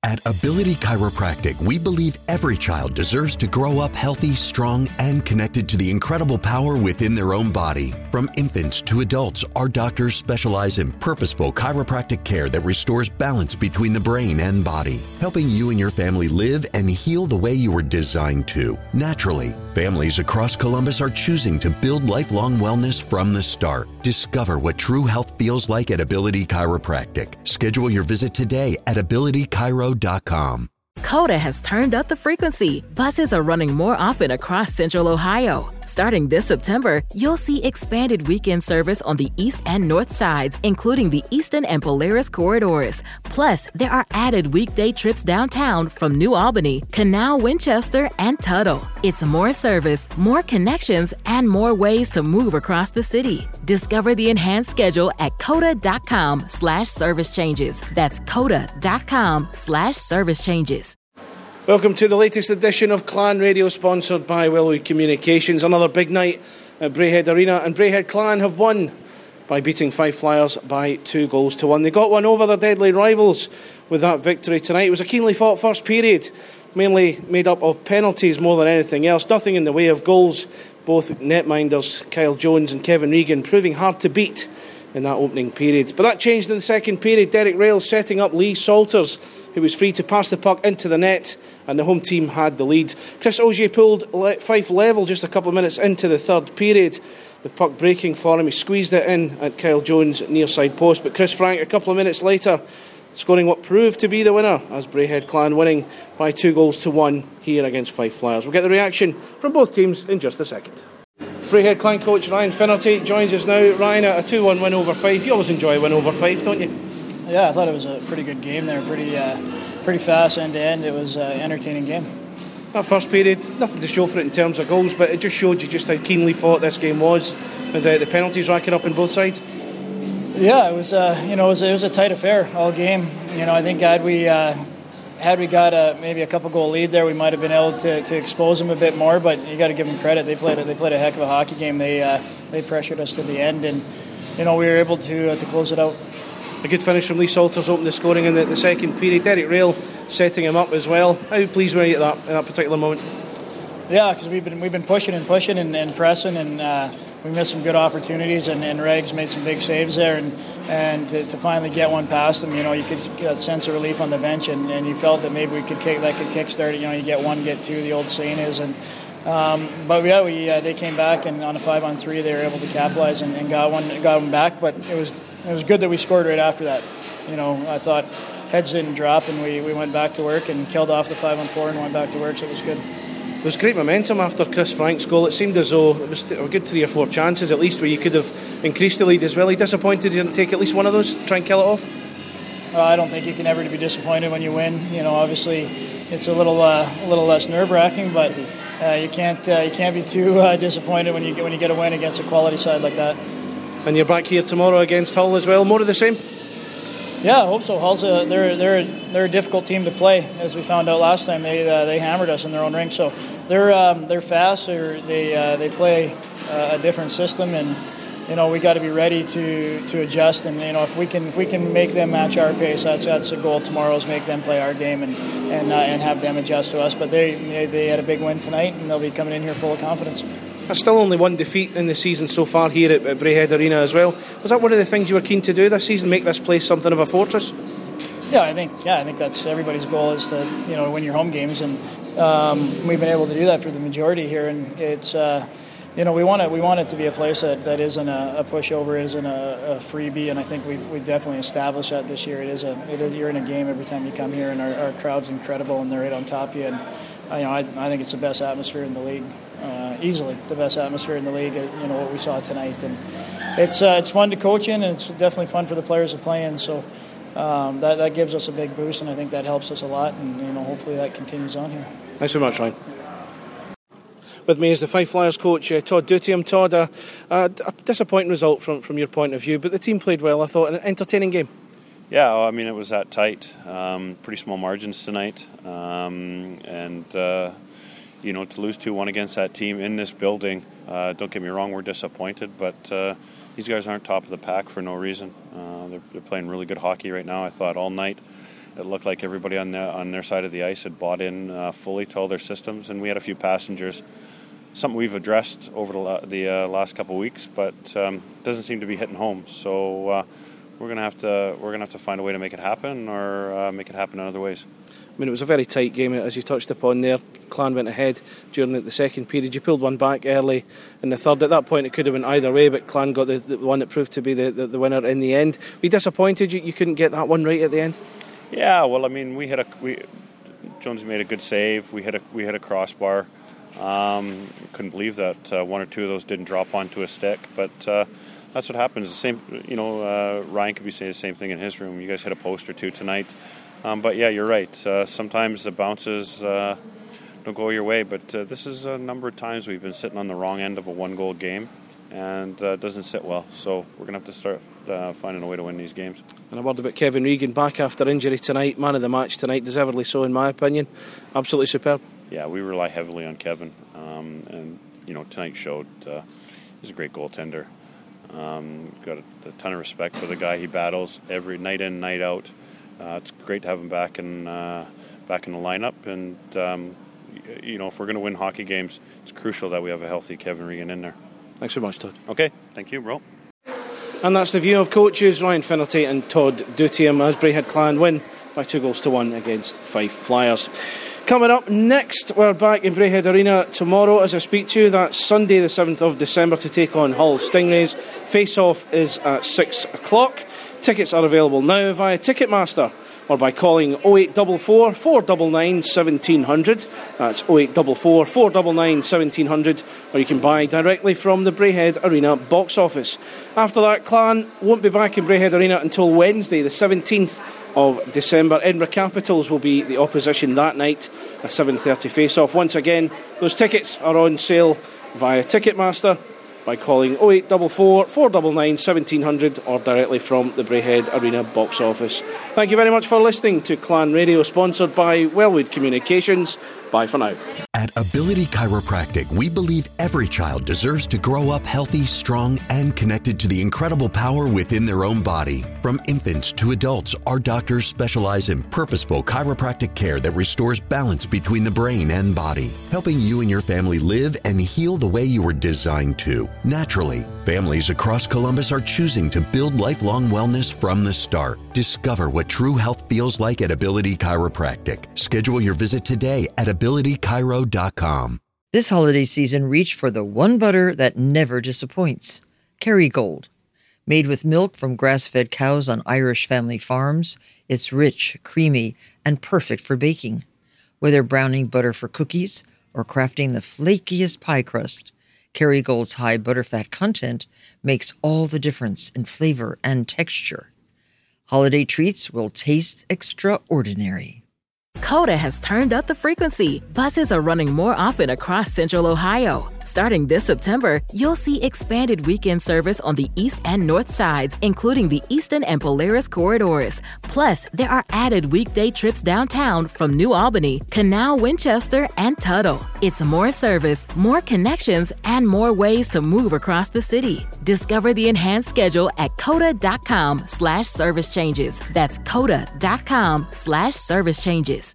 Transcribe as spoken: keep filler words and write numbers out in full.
At Ability Chiropractic, we believe every child deserves to grow up healthy, strong, and connected to the incredible power within their own body. From infants to adults, our doctors specialize in purposeful chiropractic care that restores balance between the brain and body, helping you and your family live and heal the way you were designed to, naturally. Families across Columbus are choosing to build lifelong wellness from the start. Discover what true health feels like at Ability Chiropractic. Schedule your visit today at ability chiro dot com. Coda has turned up the frequency. Buses are running more often across Central Ohio. Starting this September, you'll see expanded weekend service on the east and north sides, including the Easton and Polaris corridors. Plus, there are added weekday trips downtown from New Albany, Canal, Winchester, and Tuttle. It's more service, more connections, and more ways to move across the city. Discover the enhanced schedule at coda.com slash service changes. That's coda.com slash service changes. Welcome to the latest edition of Clan Radio, sponsored by Wellwood Communications. Another big night at Braehead Arena, and Braehead Clan have won by beating Fife Flyers by two goals to one. They got one over their deadly rivals with that victory tonight. It was a keenly fought first period, mainly made up of penalties more than anything else. Nothing in the way of goals. Both netminders, Kyle Jones and Kevin Regan, proving hard to beat in that opening period. But that changed in the second period. Derek Rail setting up Lee Salters, who was free to pass the puck into the net, and the home team had the lead. Chris Ogier pulled Fife level just a couple of minutes into the third period. The puck breaking for him, he squeezed it in at Kyle Jones' near side post, but Chris Frank a couple of minutes later scoring what proved to be the winner, as Braehead Clan winning by two goals to one here against Fife Flyers. We'll get the reaction from both teams in just a second. Braehead Clan coach Ryan Finnerty joins us now. Ryan, a two one win over Fife. You always enjoy a win over Fife, don't you? Yeah, I thought it was a pretty good game there. Pretty uh, pretty fast end to end. It was an entertaining game. That first period, nothing to show for it in terms of goals, but it just showed you just how keenly fought this game was, with the, the penalties racking up on both sides. Yeah, it was uh, you know it was, it was a tight affair all game. You know, I think had we uh, had we got a, maybe a couple goal lead there, we might have been able to, to expose them a bit more. But you got to give them credit. They played a, they played a heck of a hockey game. They uh, they pressured us to the end, and you know we were able to uh, to close it out. A good finish from Lee Salters opened the scoring in the, the second period. Derek Rail setting him up as well. How pleased were you at that, at that particular moment? Yeah, because we've been we've been pushing and pushing and, and pressing, and uh, we missed some good opportunities, and, and Regs made some big saves there, and and to, to finally get one past him, you know, you could get that sense of relief on the bench, and, and you felt that maybe we could kick that could kickstart it. You know, you get one, get two, the old saying is, and um, but yeah, we uh, they came back, and on a five on three, they were able to capitalize and, and got one got one back, but it was. It was good that we scored right after that. You know, I thought heads didn't drop, and we, we went back to work and killed off the five on four and went back to work, so it was good. There was great momentum after Chris Frank's goal. It seemed as though it was a good three or four chances at least where you could have increased the lead as well. Are you disappointed you didn't take at least one of those, try and kill it off? Uh, I don't think you can ever be disappointed when you win. You know, obviously it's a little uh, a little less nerve-wracking, but uh, you can't uh, you can't be too uh, disappointed when you get when you get a win against a quality side like that. And you're back here tomorrow against Hull as well. More of the same? Yeah, I hope so. Hull's a, they're they're they're a difficult team to play, as we found out last time. They uh, they hammered us in their own rink. So they're um, they're fast. They're, they uh, they play uh, a different system, and you know we got to be ready to, to adjust. And you know if we can if we can make them match our pace, that's that's the goal tomorrow, is make them play our game and and uh, and have them adjust to us. But they, they they had a big win tonight, and they'll be coming in here full of confidence. There's still only one defeat in the season so far here at, at Braehead Arena as well. Was that one of the things you were keen to do this season, make this place something of a fortress? Yeah, I think yeah, I think that's everybody's goal, is to you know win your home games, and um, we've been able to do that for the majority here. And it's uh, you know we want it we want it to be a place that, that isn't a, a pushover, isn't a, a freebie, and I think we've we've definitely established that this year. It is a it is, you're in a game every time you come here, and our, our crowd's incredible, and they're right on top of you. And you know I, I think it's the best atmosphere in the league. Uh, easily the best atmosphere in the league, you know what we saw tonight, and it's uh, it's fun to coach in, and it's definitely fun for the players to play in. So um, that that gives us a big boost, and I think that helps us a lot, and you know hopefully that continues on here. Thanks very much, Ryan. With me is the Fife Flyers coach, uh, Todd Dutiam. Todd, uh, uh, a disappointing result from from your point of view, but the team played well. I thought an entertaining game. Yeah, well, I mean it was that tight, um, pretty small margins tonight, um, and. Uh, You know, to lose two one against that team in this building, uh, don't get me wrong, we're disappointed, but uh, these guys aren't top of the pack for no reason. Uh, they're, they're playing really good hockey right now, I thought, all night. it looked like everybody on the, on their side of the ice had bought in uh, fully to all their systems, and we had a few passengers. Something we've addressed over the, the uh, last couple of weeks, but um, doesn't seem to be hitting home. So uh, we're gonna have to we're gonna have to find a way to make it happen, or uh, make it happen in other ways. I mean, it was a very tight game, as you touched upon there. Clan went ahead during the second period. You pulled one back early in the third. At that point, it could have been either way, but Clan got the, the one that proved to be the, the, the winner in the end. Were you disappointed you, you couldn't get that one right at the end? Yeah, well, I mean, we had a we Jones made a good save. We hit a we hit a crossbar. Um, couldn't believe that uh, one or two of those didn't drop onto a stick, but uh, that's what happens. The same, you know, uh, Ryan could be saying the same thing in his room. You guys hit a post or two tonight. Um, but yeah, you're right. Uh, sometimes the bounces uh, don't go your way, but uh, this is a number of times we've been sitting on the wrong end of a one-goal game, and uh, it doesn't sit well. So we're going to have to start uh, finding a way to win these games. And a word about Kevin Regan, back after injury tonight, man of the match tonight, deservedly so in my opinion. Absolutely superb. Yeah, we rely heavily on Kevin, um, and you know tonight showed uh, he's a great goaltender. Um, got a, a ton of respect for the guy. He battles every night in, night out. Uh, it's great to have him back in uh, back in the lineup, and um, you know if we're going to win hockey games, it's crucial that we have a healthy Kevin Regan in there. Thanks very much, Todd. Okay, thank you, bro. And that's the view of coaches Ryan Finnerty and Todd Dutiam as Braehead Clan win by two goals to one against Fife Flyers. Coming up next, we're back in Braehead Arena tomorrow as I speak to you. That's Sunday the seventh of December to take on Hull Stingrays. Face-off is at six o'clock. Tickets are available now via Ticketmaster or by calling oh eight four four, four nine nine, one seven zero zero. That's oh eight four four, four nine nine, one seven zero zero. Or you can buy directly from the Braehead Arena box office. After that, Clan won't be back in Braehead Arena until Wednesday the seventeenth of December. Edinburgh Capitals will be the opposition that night, a seven thirty face-off. Once again, those tickets are on sale via Ticketmaster by calling oh eight four four, four nine nine, one seven zero zero or directly from the Braehead Arena box office. Thank you very much for listening to Clan Radio, sponsored by Wellwood Communications. Bye for now. At Ability Chiropractic, we believe every child deserves to grow up healthy, strong, and connected to the incredible power within their own body. From infants to adults, our doctors specialize in purposeful chiropractic care that restores balance between the brain and body, helping you and your family live and heal the way you were designed to, naturally. Families across Columbus are choosing to build lifelong wellness from the start. Discover what true health feels like at Ability Chiropractic. Schedule your visit today at ability chiro dot com. This holiday season, reach for the one butter that never disappoints. Kerrygold. Made with milk from grass-fed cows on Irish family farms, it's rich, creamy, and perfect for baking. Whether browning butter for cookies or crafting the flakiest pie crust, Kerrygold's high butterfat content makes all the difference in flavor and texture. Holiday treats will taste extraordinary. Coda has turned up the frequency. Buses are running more often across Central Ohio. Starting this September, you'll see expanded weekend service on the east and north sides, including the Eastern and Polaris corridors. Plus, there are added weekday trips downtown from New Albany, Canal, Winchester, and Tuttle. It's more service, more connections, and more ways to move across the city. Discover the enhanced schedule at coda.com slash service changes. That's coda.com slash service changes.